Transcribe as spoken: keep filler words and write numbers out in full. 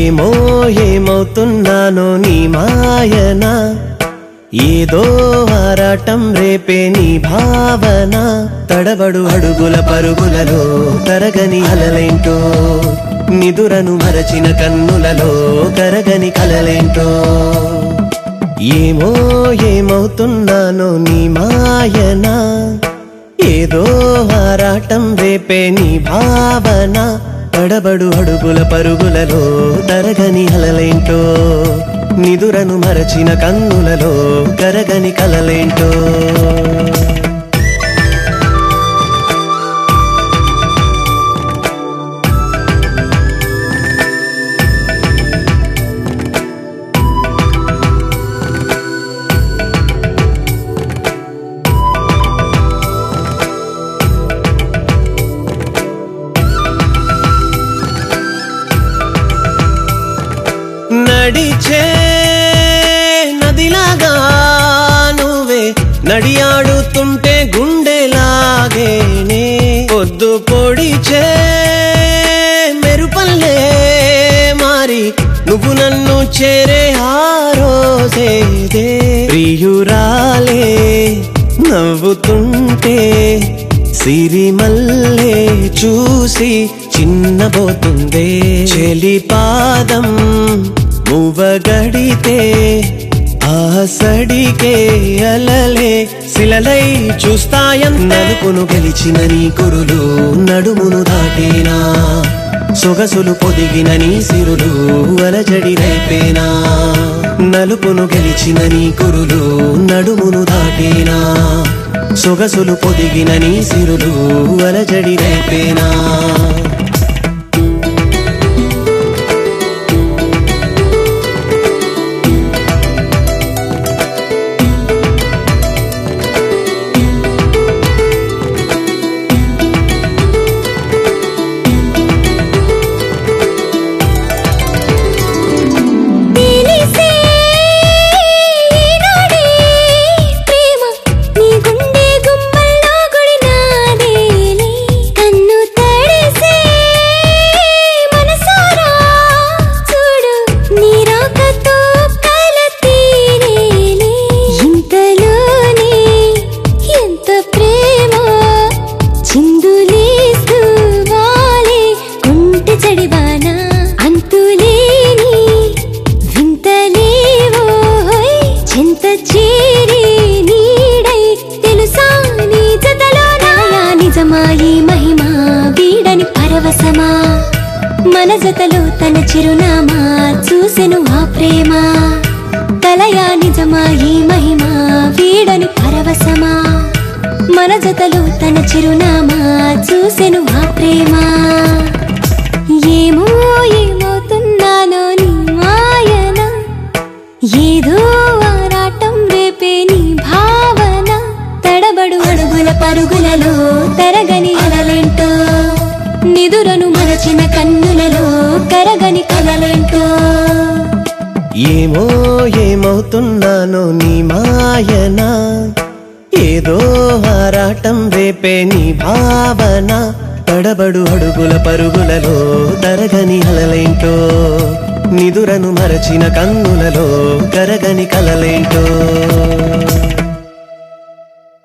ఏమో ఏమవుతున్నానో నీ మాయన, ఏదో ఆరాటం రేపే నీ భావన. తడబడు అడుగుల పరుగులలో తరగని అలలేంటో, నిదురను మరచిన కన్నులలో కరగని కలలేంటో. ఏమో ఏమవుతున్నానో నీ మాయన, ఏదో ఆరాటం రేపే నీ భావన. తడబడు అడుగుల పరుగులలో తరగని అలలేంటో, నిదురను మరచిన కన్నులలో కరగని కలలేంటో. నడిచే నదిలాగా నువ్వే నడియాడుతుంటే గుండెలాగేనే, పొద్దు పొడిచే మెరుపల్లే మారి నువ్వు నన్ను చేరే ఆ రోజేదే. ప్రియురాలే నవ్వుతుంటే సిరిమల్లే చూసి చిన్నబోతుందే. చెలి పాదం మువ్వగడితే ఆసడికే అలలే శిలలై చూస్తాయంత. నలుపును గెలిచిన నీ కురులు నడుమును దాటేనా, సొగసులు పొదిగిన నీ సిరులు అలజడి రేపేనా. నలుపును గెలిచిన నీ కురులు నడుమును దాటేనా, సొగసులు పొదిగిన నీ సిరులు అలజడి రేపేనా. మన జతలో తన చిరునామా చూసెను ఆ ప్రేమ, కలయా నిజమా ఈ మహిమ వీడని పరవశమా. మన జతలో తన చిరునామా చూసెను ఆ ప్రేమ. ఏమో ఏమవుతున్నానో నీ మాయన, ఏదో ఆరాటం రేపే నీ భావన. తడబడు అడుగుల పరుగులలో తరగని అలలేంటో, నిదురను మరచిన కన్నులలో కరగని కలలేంటో. ఏమో ఏమవుతున్నానో నీ మాయన, ఏదో ఆరాటం రేపే నీ భావన. తడబడు అడుగుల పరుగులలో తరగని అలలేంటో, నిదురను మరచిన కన్నులలో కరగని కలలేంటో.